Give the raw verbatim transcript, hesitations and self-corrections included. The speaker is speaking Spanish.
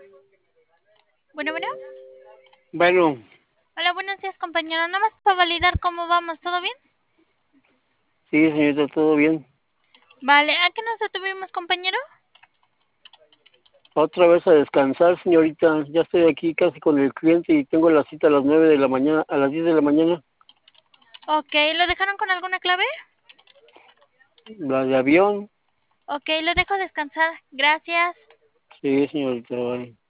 Bueno, bueno. Bueno, Hola, buenos días, compañero. Nada más para validar cómo vamos. ¿Todo bien? sí, señorita, todo bien. Vale. ¿A qué nos detuvimos, compañero? Otra vez a descansar, señorita. Ya estoy aquí casi con el cliente y tengo la cita a las nueve de la mañana, a las diez de la mañana. Ok. ¿Lo dejaron con alguna clave? La de avión. Ok, lo dejo descansar. Gracias. Sí, señorita, bye.